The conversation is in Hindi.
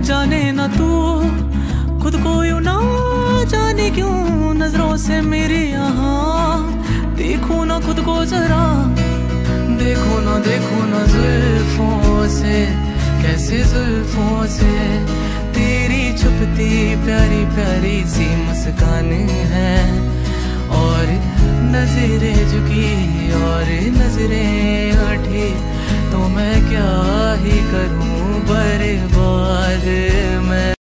जाने ना तू खुद को यूं ना जाने क्यों नजरों से मेरी यहाँ देखो ना खुद को जरा, देखो ना जुल्फों से, कैसे जुल्फों से तेरी छुपती प्यारी प्यारी सी मुस्कान है। और नजरें झुकी और नजरें उठी तो मैं क्या ही करूं बर्बाद